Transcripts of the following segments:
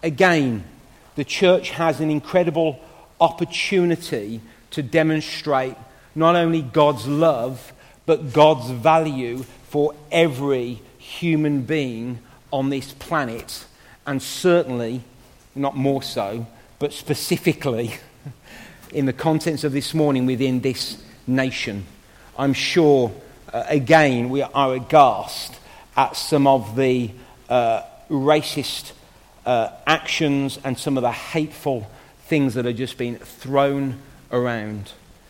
again, the church has an incredible opportunity to demonstrate not only God's love, but God's value for every human being on this planet, and certainly, not more so, but specifically in the contents of this morning within this nation. I'm sure, again, we are aghast at some of the racist actions and some of the hateful things that are just being thrown around.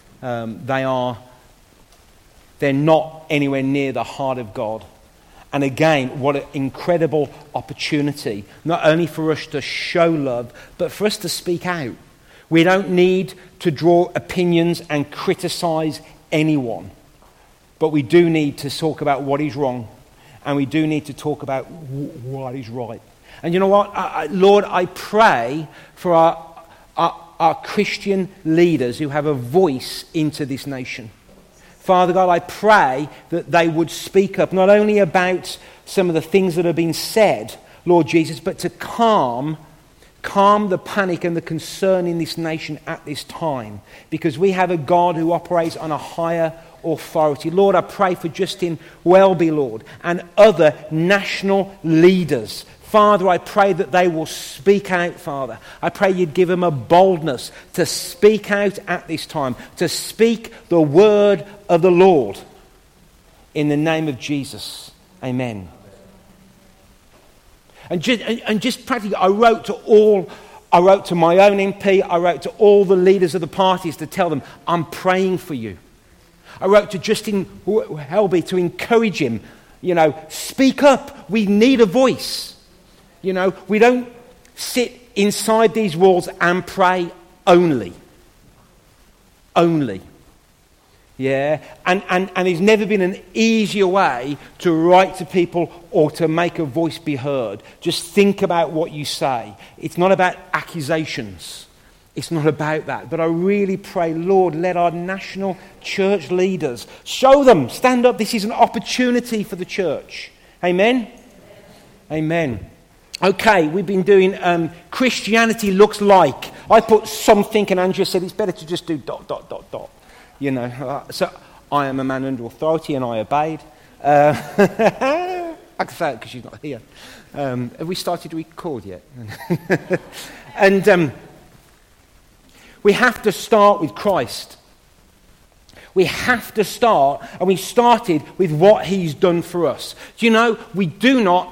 They're not anywhere near the heart of God. And again, what an incredible opportunity, not only for us to show love, but for us to speak out. We don't need to draw opinions and criticize anyone. But we do need to talk about what is wrong. And we do need to talk about what is right. And you know what? Lord, I pray for our Christian leaders who have a voice into this nation. Father God, I pray that they would speak up, not only about some of the things that have been said, Lord Jesus, but to calm the panic and the concern in this nation at this time. Because we have a God who operates on a higher authority. Lord, I pray for Justin Welby, Lord, and other national leaders. Father, I pray that they will speak out, Father. I pray you'd give them a boldness to speak out at this time, to speak the word of the Lord. In the name of Jesus, amen. And just practically, I wrote to my own MP, I wrote to all the leaders of the parties to tell them, I'm praying for you. I wrote to Justin Welby to encourage him, speak up, we need a voice. We don't sit inside these walls and pray only. Yeah, and there's never been an easier way to write to people or to make a voice be heard. Just think about what you say. It's not about accusations. It's not about that. But I really pray, Lord, let our national church leaders show them, stand up. This is an opportunity for the church. Amen? Amen. Okay, we've been doing Christianity looks like. I put something and Andrea said it's better to just do ... So I am a man under authority and I obeyed. I can say it because she's not here. Have we started to record yet? And we have to start with Christ. We have to start, and we started with what he's done for us. Do you know, we do not...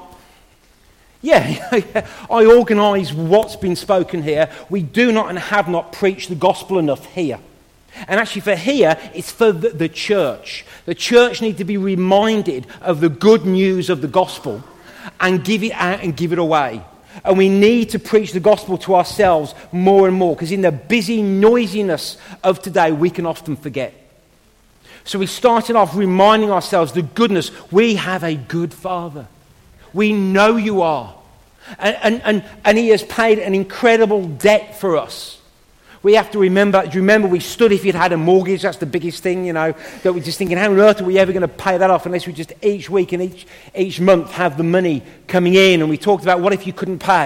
I organise what's been spoken here. We do not and have not preached the gospel enough here. And actually for here, it's for the church. The church needs to be reminded of the good news of the gospel and give it out and give it away. And we need to preach the gospel to ourselves more and more, because in the busy noisiness of today, we can often forget. So we started off reminding ourselves the goodness. We have a good Father. We know you are. And he has paid an incredible debt for us. We have to remember, do you remember we stood if you'd had a mortgage? That's the biggest thing, that we're just thinking, how on earth are we ever going to pay that off unless we just each week and each month have the money coming in? And we talked about what if you couldn't pay?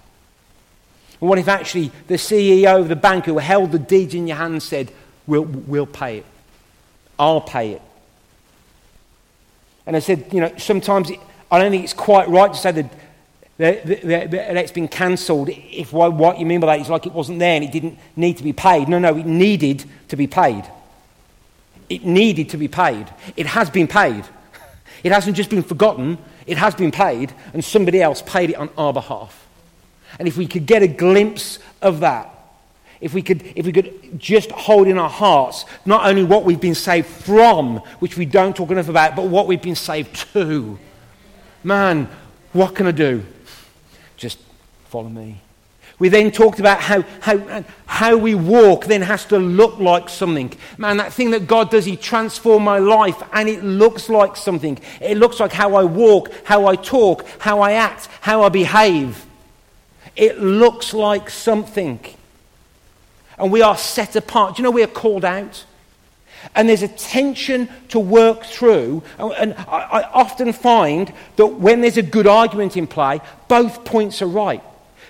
And what if actually the CEO of the bank who held the deeds in your hand said, we'll pay it. I'll pay it. And I said, sometimes I don't think it's quite right to say that it's been cancelled if what you mean by that is like it wasn't there and it didn't need to be paid. No, it needed to be paid. It needed to be paid. It has been paid. It hasn't just been forgotten. It has been paid, and somebody else paid it on our behalf. And if we could get a glimpse of that, if we could just hold in our hearts not only what we've been saved from, which we don't talk enough about, but what we've been saved to. Man, what can I do? Just follow me. We then talked about how we walk then has to look like something. Man, that thing that God does, he transformed my life, and it looks like something. It looks like how I walk, how I talk, how I act, how I behave. It looks like something. And we are set apart. Do you know we are called out? And there's a tension to work through. And I often find that when there's a good argument in play, both points are right.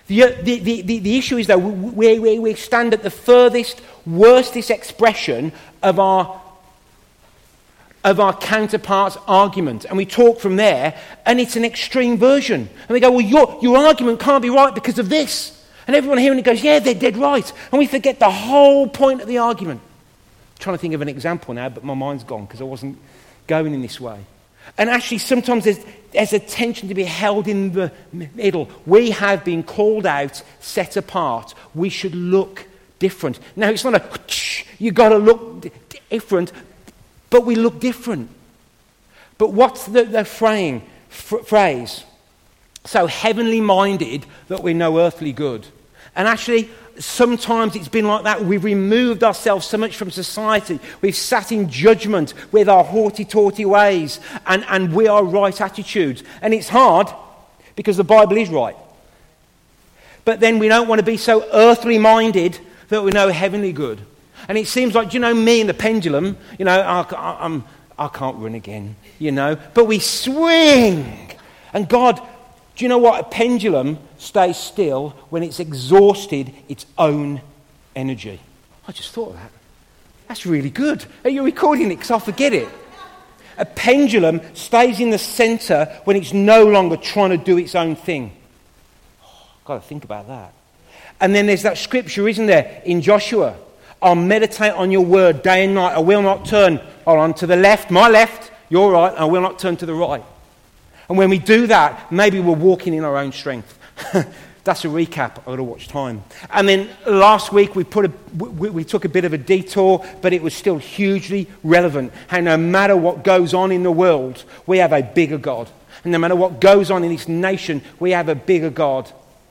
The issue is, though, we stand at the furthest, worstest expression of our counterpart's argument. And we talk from there, and it's an extreme version. And we go, well, your argument can't be right because of this. And everyone hearing it goes, yeah, they're dead right. And we forget the whole point of the argument. I'm trying to think of an example now, but my mind's gone because I wasn't going in this way. And actually, sometimes there's a tension to be held in the middle. We have been called out, set apart. We should look different. Now, it's not you've got to look different, but we look different. But what's the phrase? So heavenly minded that we're no earthly good. And actually, sometimes it's been like that. We've removed ourselves so much from society. We've sat in judgment with our haughty-taughty ways and we are right attitudes. And it's hard because the Bible is right. But then we don't want to be so earthly minded that we know heavenly good. And it seems like, me and the pendulum, I can't run again, But we swing. And God, do you know what? A pendulum stays still when it's exhausted its own energy. I just thought of that. That's really good. Are you recording it? Because I'll forget it. A pendulum stays in the centre when it's no longer trying to do its own thing. I've got to think about that. And then there's that scripture, isn't there, in Joshua? I'll meditate on your word day and night. I will not turn to the left, my left, your right. I will not turn to the right. And when we do that, maybe we're walking in our own strength. That's a recap. I've got to watch time. And then last week we took a bit of a detour, but it was still hugely relevant. How no matter what goes on in the world, we have a bigger God. And no matter what goes on in this nation, we have a bigger God.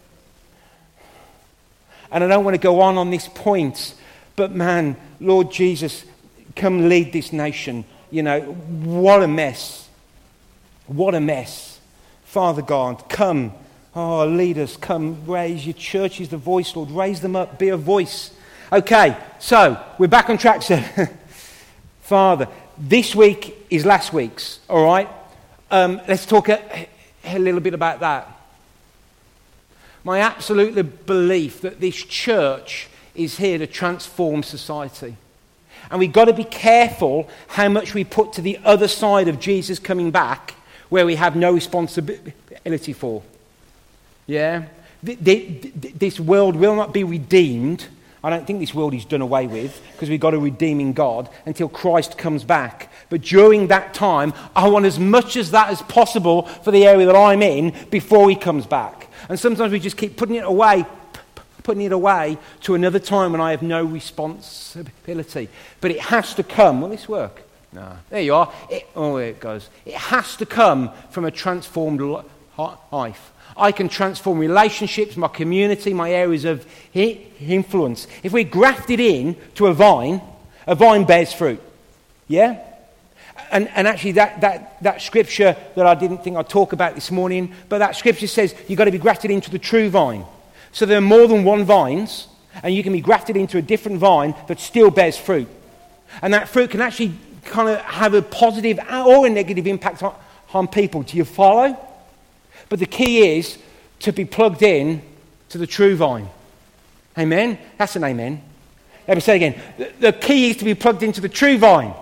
And I don't want to go on this point, but man, Lord Jesus, come lead this nation. What a mess. What a mess. Father God, come. Oh, lead us. Come, raise your churches the voice, Lord. Raise them up. Be a voice. Okay, so we're back on track, sir. Father, this week is last week's, all right? Let's talk a little bit about that. My absolute belief that this church is here to transform society. And we've got to be careful how much we put to the other side of Jesus coming back, where we have no responsibility for. Yeah? This world will not be redeemed. I don't think this world is done away with, because we've got a redeeming God until Christ comes back. But during that time, I want as much as that as possible for the area that I'm in before he comes back. And sometimes we just keep putting it away to another time when I have no responsibility. But it has to come. Will this work? No. There you are. There it goes. It has to come from a transformed life. I can transform relationships, my community, my areas of influence. If we're grafted in to a vine bears fruit. Yeah? And actually that scripture that I didn't think I'd talk about this morning, but that scripture says you've got to be grafted into the true vine. So there are more than one vines, and you can be grafted into a different vine that still bears fruit. And that fruit can actually kind of have a positive or a negative impact on people. Do you follow? But the key is to be plugged in to the true vine. Amen? That's an amen. Let me say it again. The key is to be plugged into the true vine.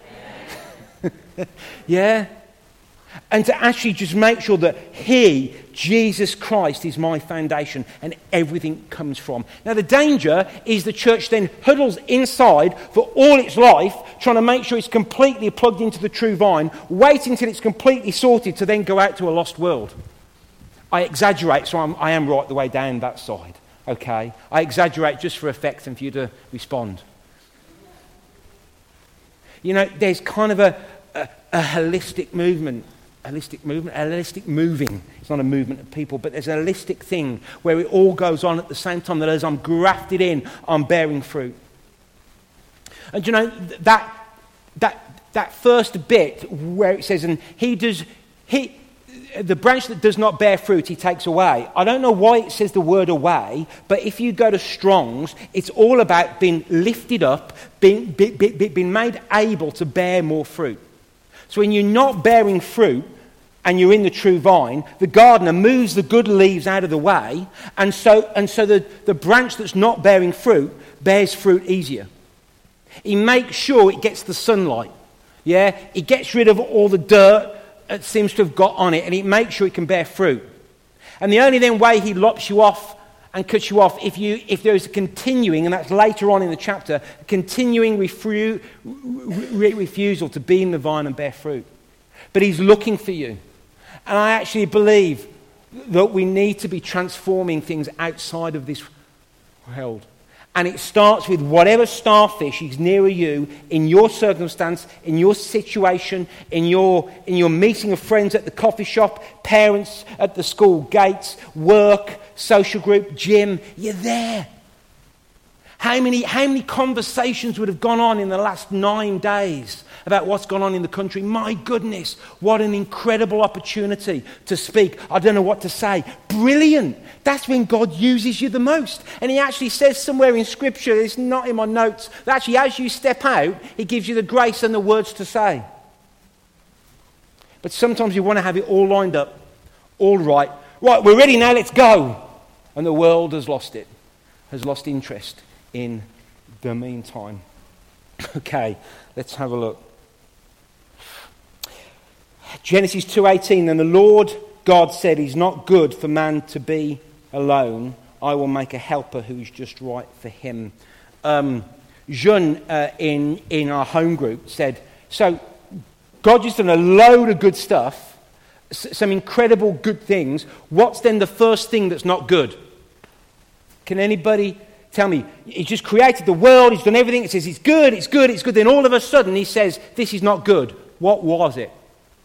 Yeah? And to actually just make sure that he, Jesus Christ, is my foundation and everything comes from. Now the danger is the church then huddles inside for all its life, trying to make sure it's completely plugged into the true vine, waiting until it's completely sorted to then go out to a lost world. I exaggerate, so I am right the way down that side. Okay? I exaggerate just for effect and for you to respond. There's kind of a holistic movement. Holistic moving. It's not a movement of people, but there's a holistic thing where it all goes on at the same time, that as I'm grafted in, I'm bearing fruit. And that first bit where it says, and the branch that does not bear fruit, he takes away. I don't know why it says the word away, but if you go to Strong's, it's all about being lifted up, being made able to bear more fruit. So when you're not bearing fruit, and you're in the true vine, the gardener moves the good leaves out of the way, and so the branch that's not bearing fruit bears fruit easier. He makes sure it gets the sunlight. Yeah, he gets rid of all the dirt that seems to have got on it, and he makes sure it can bear fruit. And the only then way he lops you off and cuts you off if there is a continuing, and that's later on in the chapter, a continuing refusal to be in the vine and bear fruit. But he's looking for you. And I actually believe that we need to be transforming things outside of this world. And it starts with whatever starfish is nearer you, in your circumstance, in your situation, in your meeting of friends at the coffee shop, parents at the school gates, work, social group, gym. You're there. How many conversations would have gone on in the last 9 days about what's gone on in the country? My goodness, what an incredible opportunity to speak. I don't know what to say. Brilliant. That's when God uses you the most. And he actually says somewhere in Scripture, it's not in my notes, that actually as you step out, he gives you the grace and the words to say. But sometimes you want to have it all lined up, all right. Right, we're ready now, let's go. And the world has lost it, has lost interest in the meantime. Okay, let's have a look. Genesis 2:18, and the Lord God said, "It's not good for man to be alone. I will make a helper who is just right for him." Jean in our home group said, so God just done a load of good stuff, some incredible good things. What's then the first thing that's not good? Can anybody tell me? He's just created the world, he's done everything, it says it's good, it's good, it's good. Then all of a sudden he says, this is not good. What was it?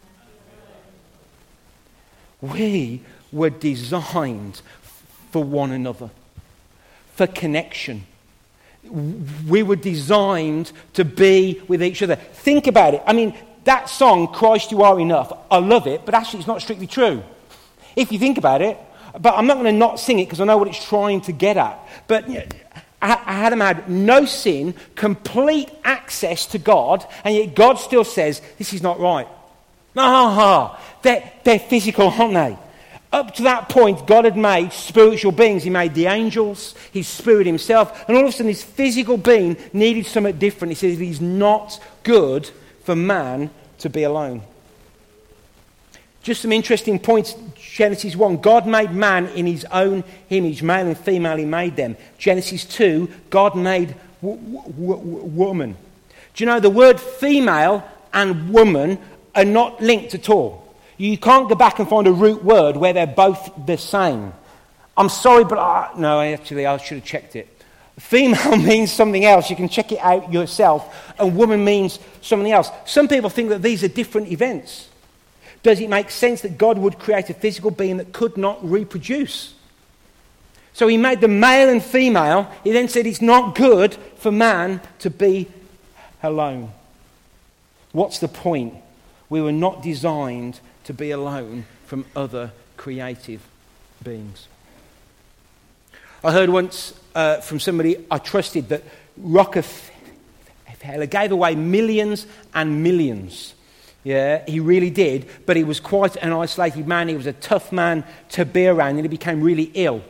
We were designed for one another, for connection. We were designed to be with each other. Think about it. I mean, that song, Christ You Are Enough, I love it, but actually it's not strictly true. If you think about it, but I'm not going to not sing it because I know what it's trying to get at. But Adam had no sin, complete access to God, and yet God still says, this is not right. They're physical, aren't they? Up to that point, God had made spiritual beings. He made the angels, his spirit himself, and all of a sudden this physical being needed something different. He says it is not good for man to be alone. Just some interesting points. Genesis 1, God made man in his own image, male and female he made them. Genesis 2, God made woman. Do you know the word female and woman are not linked at all? You can't go back and find a root word where they're both the same. I'm sorry, but I should have checked it. Female means something else. You can check it out yourself. And woman means something else. Some people think that these are different events. Does it make sense that God would create a physical being that could not reproduce? So he made the male and female. He then said it's not good for man to be alone. What's the point? We were not designed to be alone from other creative beings. I heard once from somebody I trusted that Rockefeller gave away millions and millions. Yeah, he really did, but he was quite an isolated man. He was a tough man to be around, and he became really ill.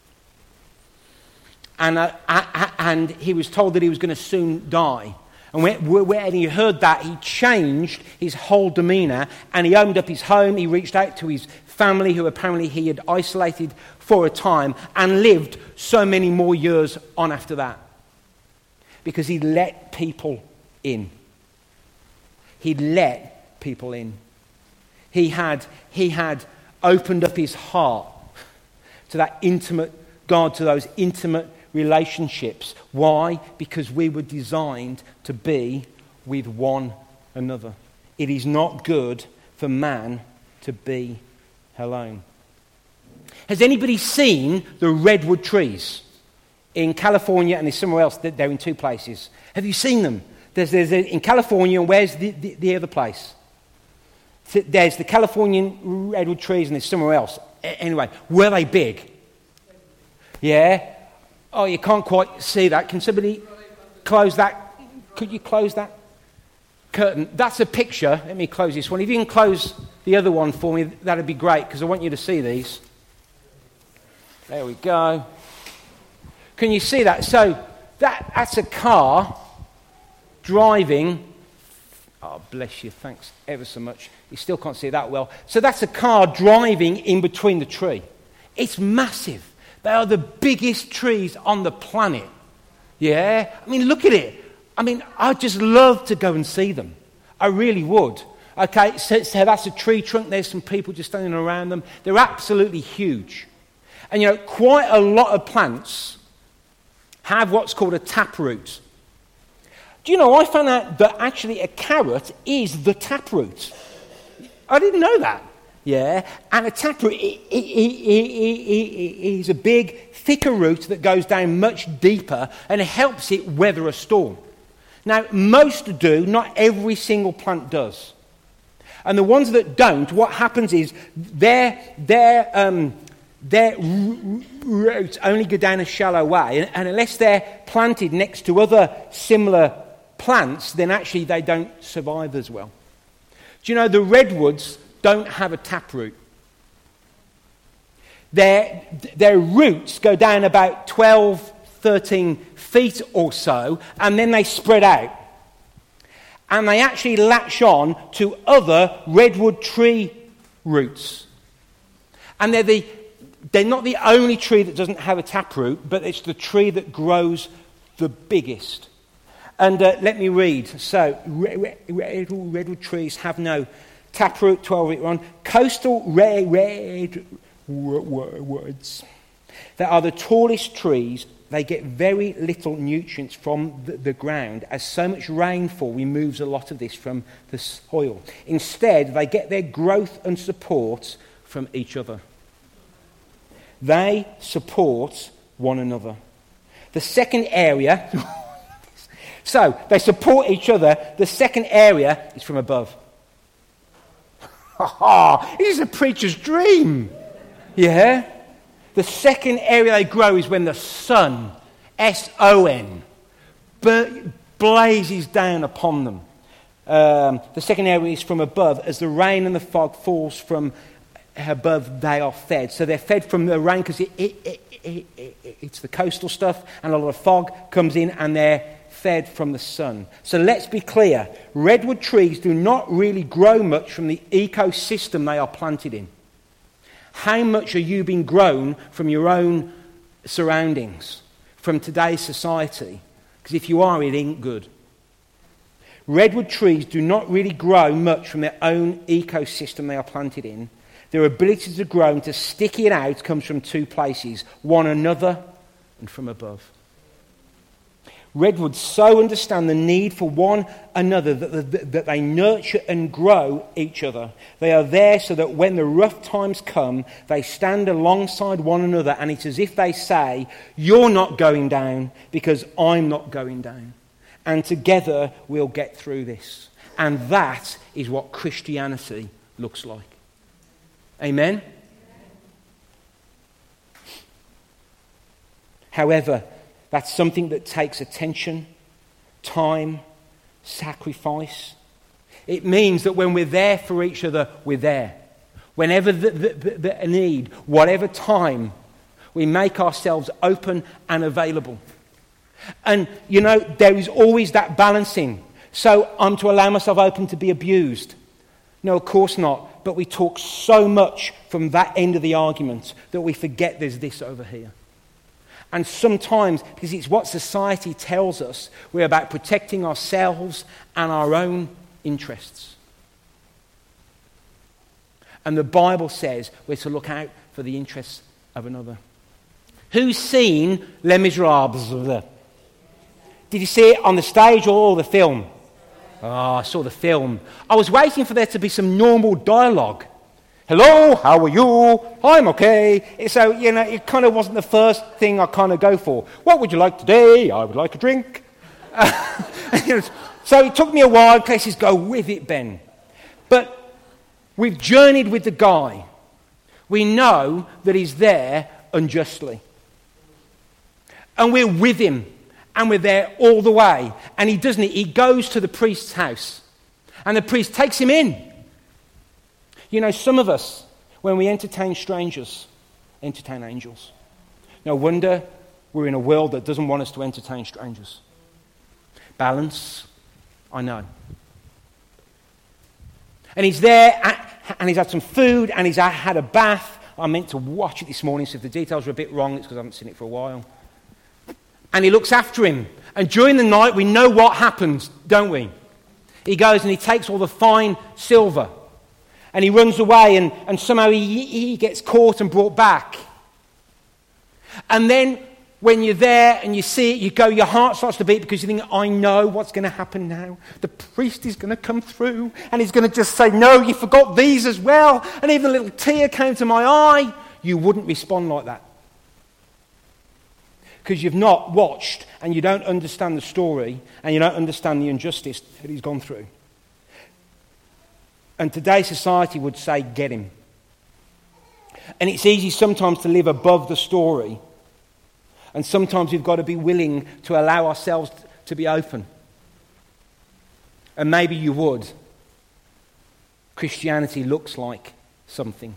And he was told that he was going to soon die. And when he heard that, he changed his whole demeanour, and he opened up his home. He reached out to his family, who apparently he had isolated for a time, and lived so many more years on after that. Because he let people in. He let people in. He had opened up his heart to that intimate God, to those intimate relationships. Why? Because we were designed to be with one another. It is not good for man to be alone. Has anybody seen the redwood trees in California, and there's somewhere else? They're in two places. Have you seen them? There's in California, and where's the other place? There's the Californian redwood trees, and there's somewhere else. Anyway, were they big? Yeah? Oh, you can't quite see that. Can somebody close that? Could you close that curtain? That's a picture. Let me close this one. If you can close the other one for me, that'd be great, because I want you to see these. There we go. Can you see that? So that's a car driving. Oh, bless you. Thanks ever so much. You still can't see it that well. So that's a car driving in between the tree. It's massive. They are the biggest trees on the planet. Yeah? I mean, look at it. I mean, I'd just love to go and see them. I really would. Okay, so that's a tree trunk. There's some people just standing around them. They're absolutely huge. And, you know, quite a lot of plants have what's called a taproot. Do you know, I found out that actually a carrot is the taproot. I didn't know that. Yeah, and a taproot is a big, thicker root that goes down much deeper and helps it weather a storm. Now, most do, not every single plant does. And the ones that don't, what happens is their roots only go down a shallow way, and unless they're planted next to other similar plants, then actually they don't survive as well. Do you know the redwoods don't have a taproot? Their roots go down about 12, 13 feet or so, and then they spread out. And they actually latch on to other redwood tree roots. And they're not the only tree that doesn't have a taproot, but it's the tree that grows the biggest. And let me read. So, redwood trees have no taproot, 12-week-1. Coastal redwoods that are the tallest trees. They get very little nutrients from the ground, as so much rainfall removes a lot of this from the soil. Instead, they get their growth and support from each other. They support one another. The second area, so they support each other. The second area is from above. This is a preacher's dream. Yeah? The second area they grow is when the sun, S-O-N, blazes down upon them. The second area is from above. As the rain and the fog falls from above, they are fed. So they're fed from the rain because it's the coastal stuff, and a lot of fog comes in, and they're fed from the sun. So let's be clear. Redwood trees do not really grow much from the ecosystem they are planted in. How much are you being grown from your own surroundings, from today's society? Because if you are, it ain't good. Redwood trees do not really grow much from their own ecosystem they are planted in. Their ability to grow and to stick it out comes from two places, one another and from above. Redwoods so understand the need for one another that they nurture and grow each other. They are there so that when the rough times come, they stand alongside one another, and it's as if they say, you're not going down because I'm not going down. And together we'll get through this. And that is what Christianity looks like. Amen? However, that's something that takes attention, time, sacrifice. It means that when we're there for each other, we're there. Whenever the need, whatever time, we make ourselves open and available. And, you know, there is always that balancing. So I'm to allow myself open to be abused? No, of course not. But we talk so much from that end of the argument that we forget there's this over here. And sometimes, because it's what society tells us, we're about protecting ourselves and our own interests. And the Bible says we're to look out for the interests of another. Who's seen Les Miserables? Did you see it on the stage or the film? Oh, I saw the film. I was waiting for there to be some normal dialogue. Hello, how are you? I'm okay. So, you know, it kind of wasn't the first thing I kind of go for. What would you like today? I would like a drink. So it took me a while. Places go with it, Ben. But we've journeyed with the guy. We know that he's there unjustly. And we're with him. And we're there all the way. And he goes to the priest's house. And the priest takes him in. You know, some of us, when we entertain strangers, entertain angels. No wonder we're in a world that doesn't want us to entertain strangers. Balance, I know. And he's there, and he's had some food, and he's had a bath. I meant to watch it this morning, so if the details are a bit wrong, it's because I haven't seen it for a while. And he looks after him. And during the night, we know what happens, don't we? He goes and he takes all the fine silver. And he runs away, and somehow he gets caught and brought back. And then when you're there and you see it, your heart starts to beat because you think, I know what's going to happen now. The priest is going to come through and he's going to just say, no, you forgot these as well. And even a little tear came to my eye. You wouldn't respond like that. Because you've not watched and you don't understand the story and you don't understand the injustice that he's gone through. And today's society would say, get him. And it's easy sometimes to live above the story. And sometimes we've got to be willing to allow ourselves to be open. And maybe you would. Christianity looks like something.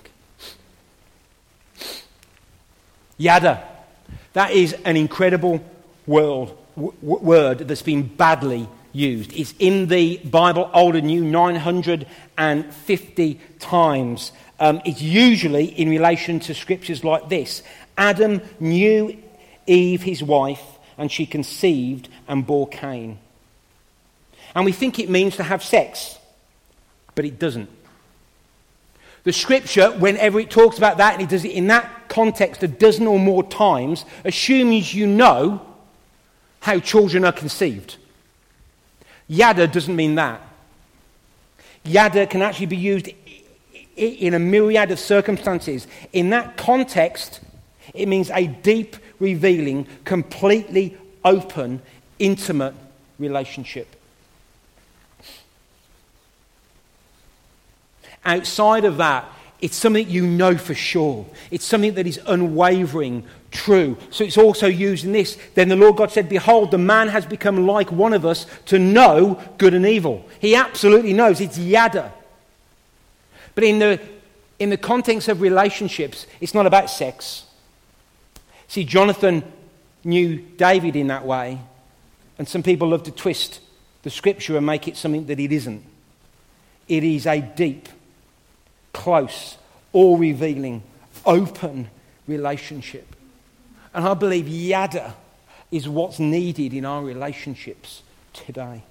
Yada. That is an incredible word that's been badly used. It's in the Bible, Old and New, 950 times. It's usually in relation to scriptures like this. Adam knew Eve, his wife, and she conceived and bore Cain. And we think it means to have sex, but it doesn't. The scripture, whenever it talks about that, and it does it in that context a dozen or more times, assumes you know how children are conceived. Yada doesn't mean that. Yada can actually be used in a myriad of circumstances. In that context, it means a deep, revealing, completely open, intimate relationship. Outside of that, it's something you know for sure. It's something that is unwavering, true. So it's also used in this. Then the Lord God said, behold, the man has become like one of us to know good and evil. He absolutely knows. It's yada. But in the context of relationships, it's not about sex. See, Jonathan knew David in that way, and some people love to twist the scripture and make it something that it isn't. It is a deep, close, all-revealing, open relationship. And I believe yada is what's needed in our relationships today.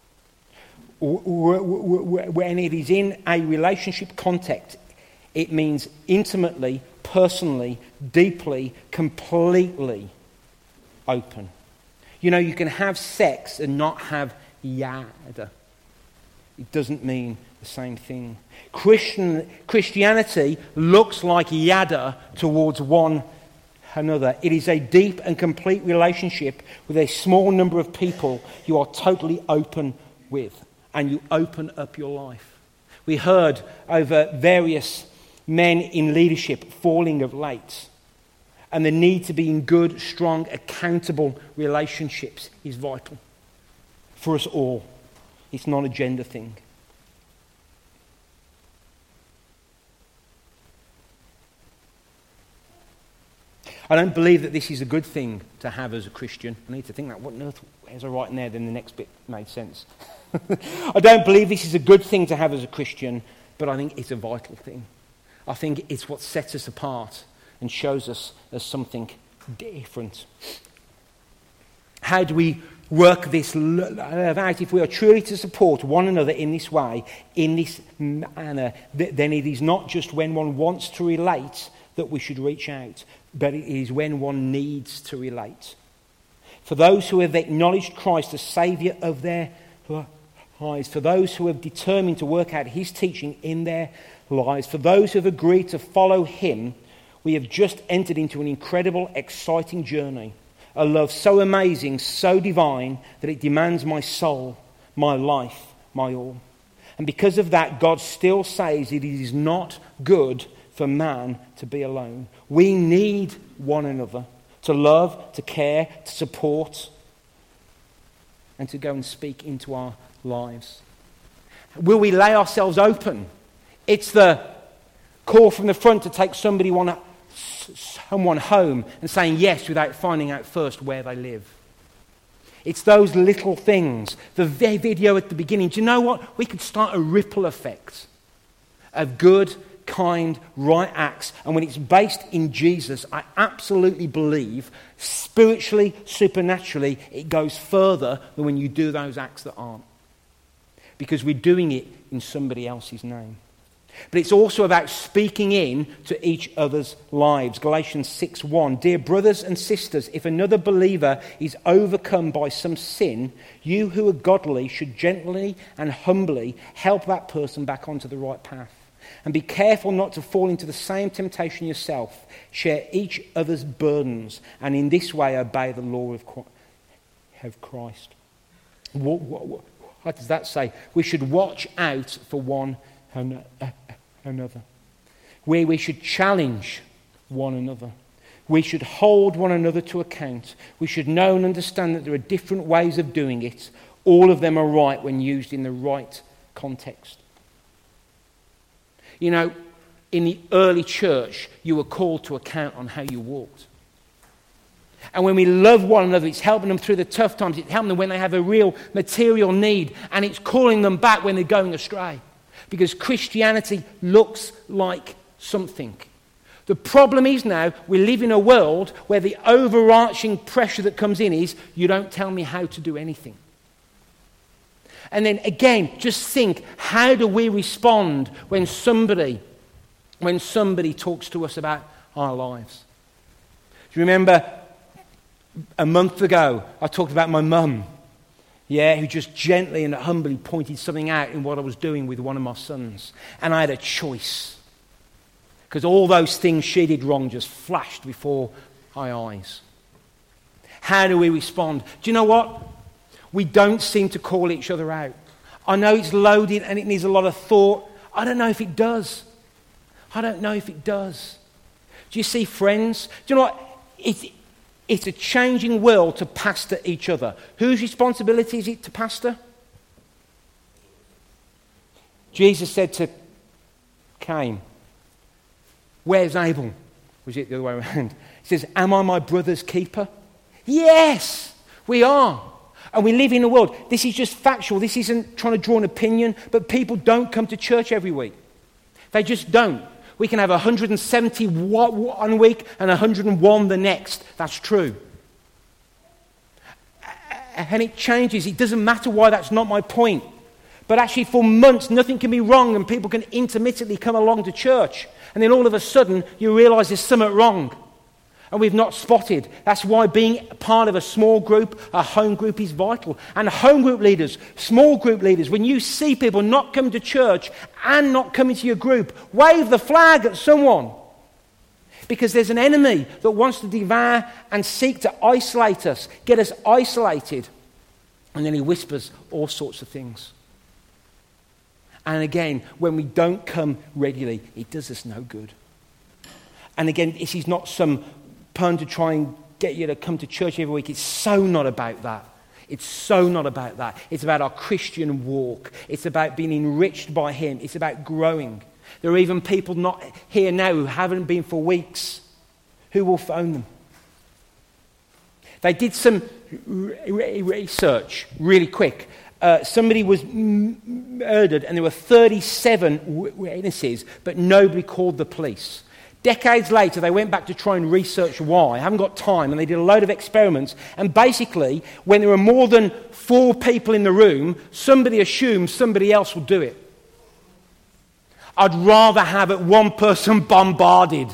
When it is in a relationship context, it means intimately, personally, deeply, completely open. You know, you can have sex and not have yada. It doesn't mean the same thing. Christianity looks like yada towards one another. It is a deep and complete relationship with a small number of people you are totally open with, and you open up your life. We heard over various men in leadership falling of late, and the need to be in good, strong, accountable relationships is vital for us all. It's not a gender thing. I don't believe that this is a good thing to have as a Christian. I need to think that, what on earth, where's I right in there? Then the next bit made sense. I don't believe this is a good thing to have as a Christian, but I think it's a vital thing. I think it's what sets us apart and shows us as something different. How do we work this out? If we are truly to support one another in this way, in this manner, then it is not just when one wants to relate that we should reach out, but it is when one needs to relate. For those who have acknowledged Christ as Saviour of their lives, for those who have determined to work out His teaching in their lives, for those who have agreed to follow Him, we have just entered into an incredible, exciting journey. A love so amazing, so divine, that it demands my soul, my life, my all. And because of that, God still says it is not good for man to be alone. We need one another to love, to care, to support, and to go and speak into our lives. Will we lay ourselves open It's the call from the front to take someone home and saying yes without finding out first where they live. It's those little things. The video at the beginning. Do you know what? We could start a ripple effect of good, kind, right acts. And when it's based in Jesus, I absolutely believe, spiritually, supernaturally, it goes further than when you do those acts that aren't. Because we're doing it in somebody else's name. But it's also about speaking in to each other's lives. Galatians 6:1. Dear brothers and sisters, if another believer is overcome by some sin, you who are godly should gently and humbly help that person back onto the right path. And be careful not to fall into the same temptation yourself. Share each other's burdens, and in this way obey the law of Christ. What does that say? We should watch out for one another. Where we should challenge one another. We should hold one another to account. We should know and understand that there are different ways of doing it. All of them are right when used in the right context. You know, in the early church, you were called to account on how you walked. And when we love one another, it's helping them through the tough times. It's helping them when they have a real material need. And it's calling them back when they're going astray. Because Christianity looks like something. The problem is now we live in a world where the overarching pressure that comes in is, you don't tell me how to do anything. And then again, just think, how do we respond when somebody talks to us about our lives? Do you remember a month ago I talked about my mum? Yeah, who just gently and humbly pointed something out in what I was doing with one of my sons. And I had a choice. Because all those things she did wrong just flashed before my eyes. How do we respond? Do you know what? We don't seem to call each other out. I know it's loaded and it needs a lot of thought. I don't know if it does. I don't know if it does. Do you see, friends? Do you know what? It's a changing world to pastor each other. Whose responsibility is it to pastor? Jesus said to Cain, where's Abel? Was it the other way around? He says, am I my brother's keeper? Yes, we are. And we live in a world, this is just factual, this isn't trying to draw an opinion, but people don't come to church every week. They just don't. We can have 170 one week and 101 the next. That's true. And it changes. It doesn't matter why, that's not my point. But actually for months nothing can be wrong and people can intermittently come along to church. And then all of a sudden you realise there's something wrong. And we've not spotted. That's why being part of a small group, a home group, is vital. And home group leaders, small group leaders, when you see people not coming to church and not coming to your group, wave the flag at someone. Because there's an enemy that wants to devour and seek to isolate us, get us isolated. And then he whispers all sorts of things. And again, when we don't come regularly, it does us no good. And again, this is not some pun to try and get you to come to church every week. It's so not about that. It's so not about that. It's about our Christian walk. It's about being enriched by him. It's about growing. There are even people not here now who haven't been for weeks. Who will phone them? They did some research really quick. Somebody was murdered and there were 37 witnesses, but nobody called the police. Decades later, they went back to try and research why. I haven't got time, and they did a load of experiments. And basically, when there were more than 4 people in the room, somebody assumes somebody else will do it. I'd rather have one person bombarded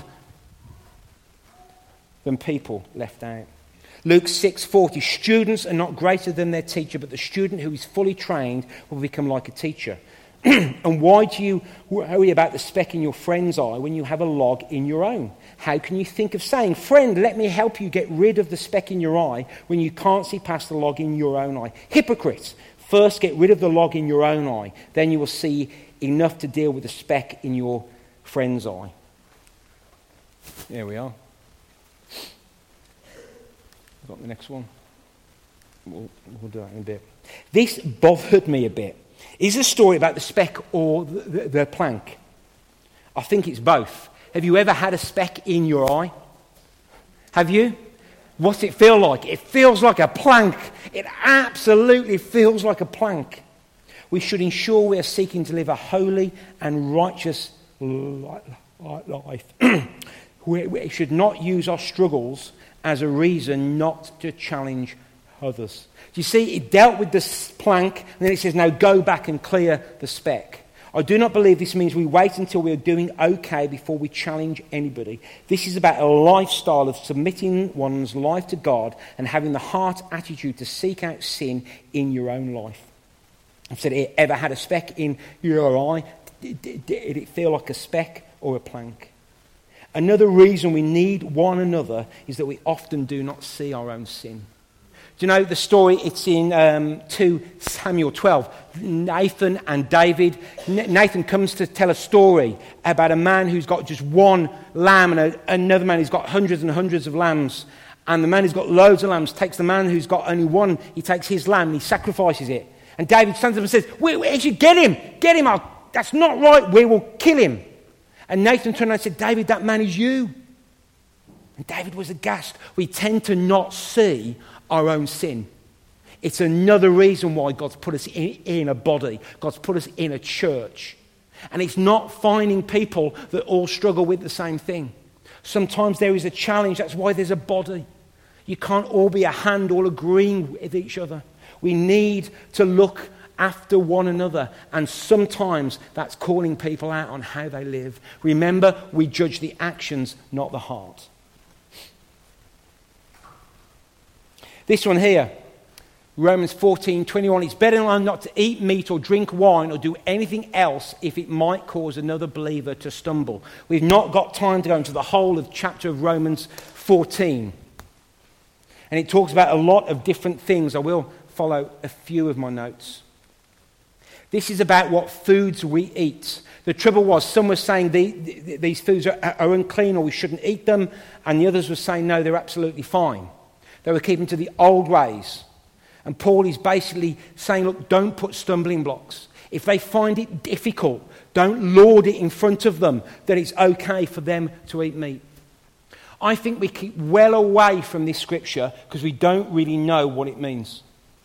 than people left out. Luke 6:40, students are not greater than their teacher, but the student who is fully trained will become like a teacher. And why do you worry about the speck in your friend's eye when you have a log in your own? How can you think of saying, friend, let me help you get rid of the speck in your eye when you can't see past the log in your own eye? Hypocrites, first get rid of the log in your own eye, then you will see enough to deal with the speck in your friend's eye. There we are. Got the next one. We'll do that in a bit. This bothered me a bit. Is a story about the speck or the plank. I think it's both. Have you ever had a speck in your eye? Have you? What's it feel like? It feels like a plank. It absolutely feels like a plank. We should ensure we are seeking to live a holy and righteous life. We should not use our struggles as a reason not to challenge others. Do you see, it dealt with this plank, and then it says, now go back and clear the speck. I do not believe this means we wait until we are doing okay before we challenge anybody. This is about a lifestyle of submitting one's life to God and having the heart attitude to seek out sin in your own life. I've said, ever had a speck in your eye? Did it feel like a speck or a plank? Another reason we need one another is that we often do not see our own sin. Do you know the story? It's in 2 Samuel 12. Nathan and David. Nathan comes to tell a story about a man who's got just one lamb and another man who's got hundreds and hundreds of lambs. And the man who's got loads of lambs takes the man who's got only one. He takes his lamb and he sacrifices it. And David stands up and says, we should get him. Get him. That's not right. We will kill him. And Nathan turned around and said, David, that man is you. And David was aghast. We tend to not see our own sin. It's another reason why God's put us in a body. God's put us in a church. And it's not finding people that all struggle with the same thing. Sometimes there is a challenge. That's why there's a body. You can't all be a hand all agreeing with each other. We need to look after one another. And sometimes that's calling people out on how they live. Remember, we judge the actions, not the heart. This one here, Romans 14:21. It's better not to eat meat or drink wine or do anything else if it might cause another believer to stumble. We've not got time to go into the whole of chapter of Romans 14. And it talks about a lot of different things. I will follow a few of my notes. This is about what foods we eat. The trouble was, some were saying these foods are unclean or we shouldn't eat them, and the others were saying, no, they're absolutely fine. They were keeping to the old ways. And Paul is basically saying, look, don't put stumbling blocks. If they find it difficult, don't lord it in front of them that it's okay for them to eat meat. I think we keep well away from this scripture because we don't really know what it means.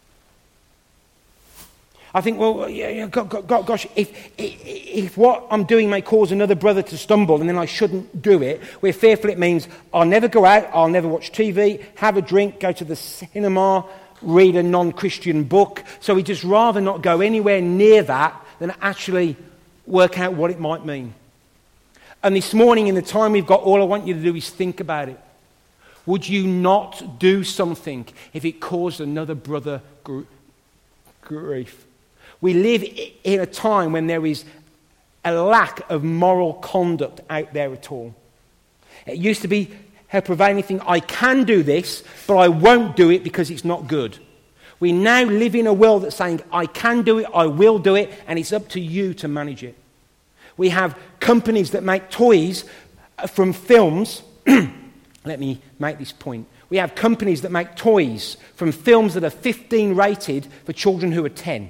I think, well, gosh, if what I'm doing may cause another brother to stumble and then I shouldn't do it, we're fearful it means I'll never go out, I'll never watch TV, have a drink, go to the cinema, read a non-Christian book. So we just rather not go anywhere near that than actually work out what it might mean. And this morning, in the time we've got, all I want you to do is think about it. Would you not do something if it caused another brother grief? We live in a time when there is a lack of moral conduct out there at all. It used to be a prevailing thing, I can do this, but I won't do it because it's not good. We now live in a world that's saying, I can do it, I will do it, and it's up to you to manage it. We have companies that make toys from films. Let me make this point. We have companies that make toys from films that are 15 rated for children who are 10.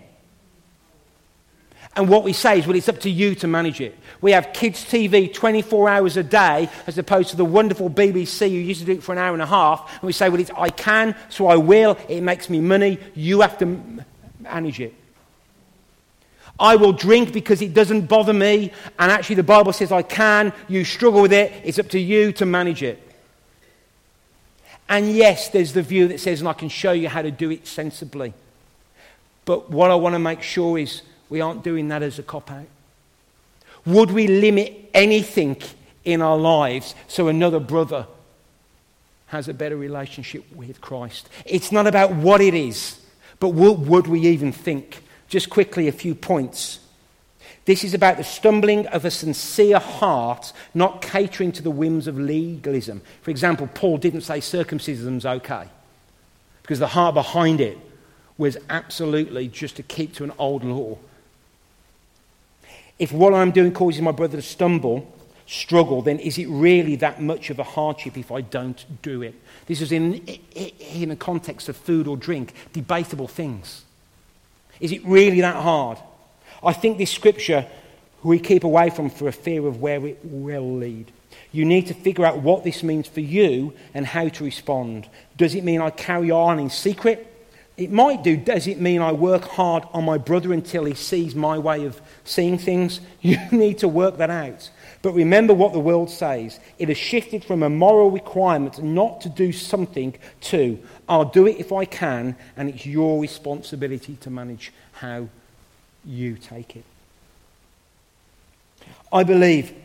And what we say is, well, it's up to you to manage it. We have kids' TV 24 hours a day as opposed to the wonderful BBC who used to do it for an hour and a half. And we say, well, I can, so I will. It makes me money. You have to manage it. I will drink because it doesn't bother me. And actually the Bible says I can. You struggle with it. It's up to you to manage it. And yes, there's the view that says, and I can show you how to do it sensibly. But what I want to make sure is, we aren't doing that as a cop-out. Would we limit anything in our lives so another brother has a better relationship with Christ? It's not about what it is, but would we even think? Just quickly, a few points. This is about the stumbling of a sincere heart, not catering to the whims of legalism. For example, Paul didn't say circumcision's okay, because the heart behind it was absolutely just to keep to an old law. If what I'm doing causes my brother to struggle, then is it really that much of a hardship if I don't do it? This is in a context of food or drink, debatable things. Is it really that hard? I think this scripture we keep away from for a fear of where it will lead. You need to figure out what this means for you and how to respond. Does it mean I carry on in secret? It might do. Does it mean I work hard on my brother until he sees my way of seeing things? You need to work that out. But remember what the world says. It has shifted from a moral requirement not to do something to, I'll do it if I can, and it's your responsibility to manage how you take it. I believe,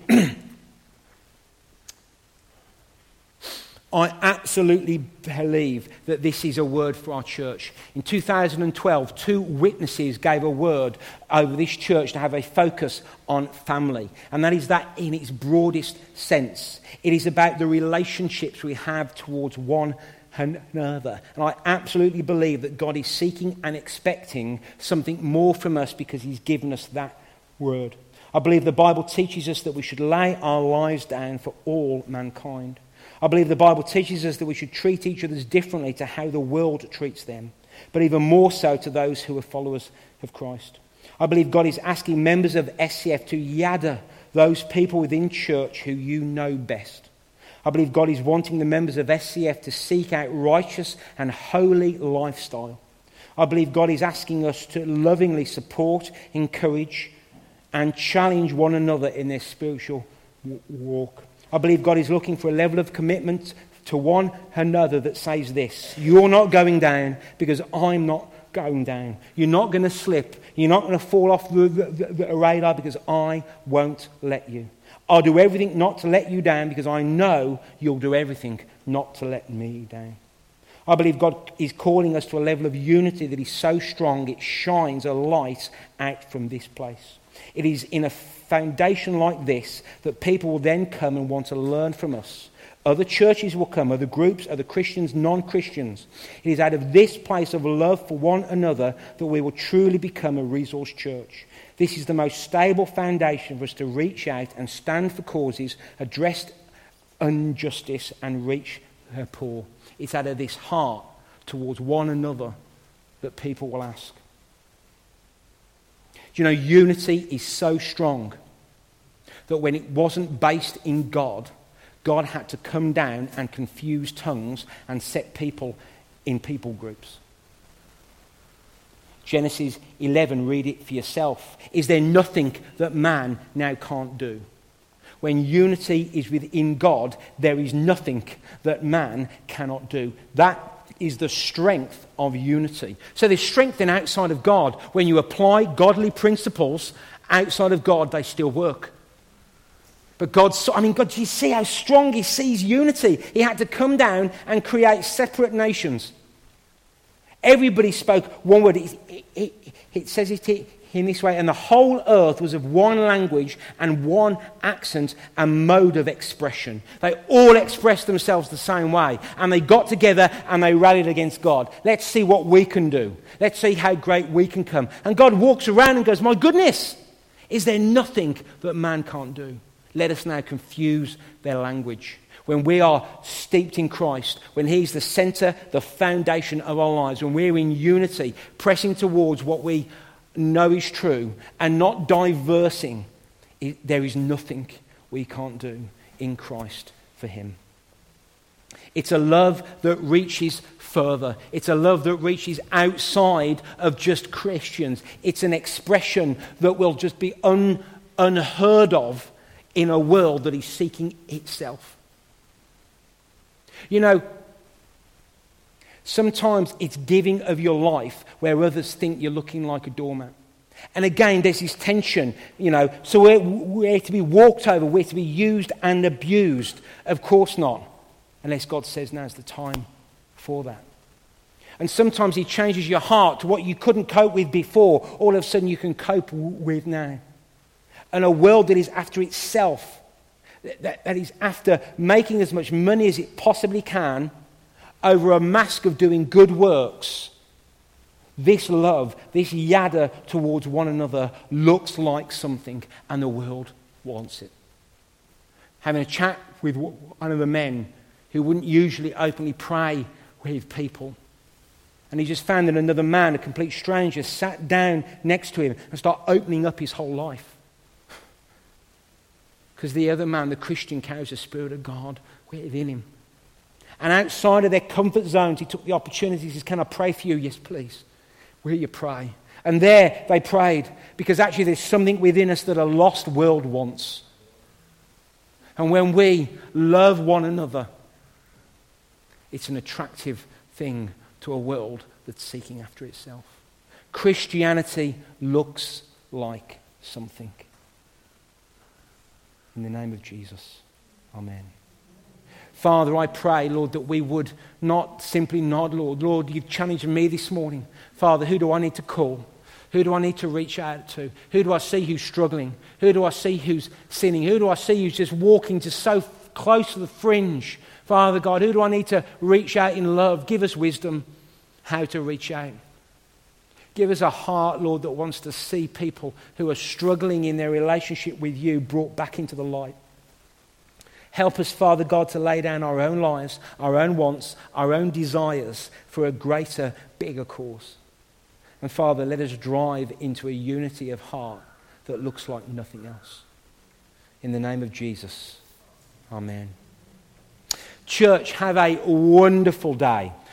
I absolutely believe that this is a word for our church. In 2012, 2 witnesses gave a word over this church to have a focus on family. And that is that in its broadest sense. It is about the relationships we have towards one another. And I absolutely believe that God is seeking and expecting something more from us because he's given us that word. I believe the Bible teaches us that we should lay our lives down for all mankind. I believe the Bible teaches us that we should treat each other differently to how the world treats them, but even more so to those who are followers of Christ. I believe God is asking members of SCF to yada those people within church who you know best. I believe God is wanting the members of SCF to seek out righteous and holy lifestyle. I believe God is asking us to lovingly support, encourage, and challenge one another in their spiritual walk. I believe God is looking for a level of commitment to one another that says this: you're not going down because I'm not going down. You're not going to slip. You're not going to fall off the radar because I won't let you. I'll do everything not to let you down because I know you'll do everything not to let me down. I believe God is calling us to a level of unity that is so strong it shines a light out from this place. It is in a foundation like this that people will then come and want to learn from us. Other churches will come, other groups, other Christians, non-Christians. It is out of this place of love for one another that we will truly become a resource church. This is the most stable foundation for us to reach out and stand for causes, address injustice and reach the poor. It's out of this heart towards one another that people will ask. Do you know, unity is so strong that when it wasn't based in God, God had to come down and confuse tongues and set people in people groups. Genesis 11, read it for yourself. Is there nothing that man now can't do? When unity is within God, there is nothing that man cannot do. That is the strength of unity. So there's strength in outside of God. When you apply godly principles outside of God, they still work. But God, do you see how strong he sees unity? He had to come down and create separate nations. Everybody spoke one word. It says it in this way, and the whole earth was of one language and one accent and mode of expression. They all expressed themselves the same way, and they got together and they rallied against God. Let's see what we can do. Let's see how great we can come. And God walks around and goes, my goodness, is there nothing that man can't do? Let us now confuse their language. When we are steeped in Christ, when he's the center, the foundation of our lives, when we're in unity, pressing towards what we know is true and not diversing, there is nothing we can't do in Christ for him. It's a love that reaches further. It's a love that reaches outside of just Christians. It's an expression that will just be unheard of in a world that is seeking itself. You know, sometimes it's giving of your life where others think you're looking like a doormat. And again, there's this tension, so we're to be walked over, we're to be used and abused. Of course not, unless God says now's the time for that. And sometimes he changes your heart to what you couldn't cope with before, all of a sudden you can cope with now. And a world that is after itself, that is after making as much money as it possibly can over a mask of doing good works, this love, this yada towards one another looks like something, and the world wants it. Having a chat with one of the men who wouldn't usually openly pray with people, and he just found that another man, a complete stranger, sat down next to him and started opening up his whole life. Because the other man, the Christian, carries the Spirit of God within him. And outside of their comfort zones, he took the opportunity. He says, can I pray for you? Yes, please. Will you pray? And there they prayed, because actually there's something within us that a lost world wants. And when we love one another, it's an attractive thing to a world that's seeking after itself. Christianity looks like something. In the name of Jesus, amen. Father, I pray, Lord, that we would not simply nod, Lord. Lord, you've challenged me this morning. Father, who do I need to call? Who do I need to reach out to? Who do I see who's struggling? Who do I see who's sinning? Who do I see who's just walking just so close to the fringe? Father God, who do I need to reach out in love? Give us wisdom how to reach out. Give us a heart, Lord, that wants to see people who are struggling in their relationship with you brought back into the light. Help us, Father God, to lay down our own lives, our own wants, our own desires for a greater, bigger cause. And Father, let us drive into a unity of heart that looks like nothing else. In the name of Jesus, amen. Church, have a wonderful day.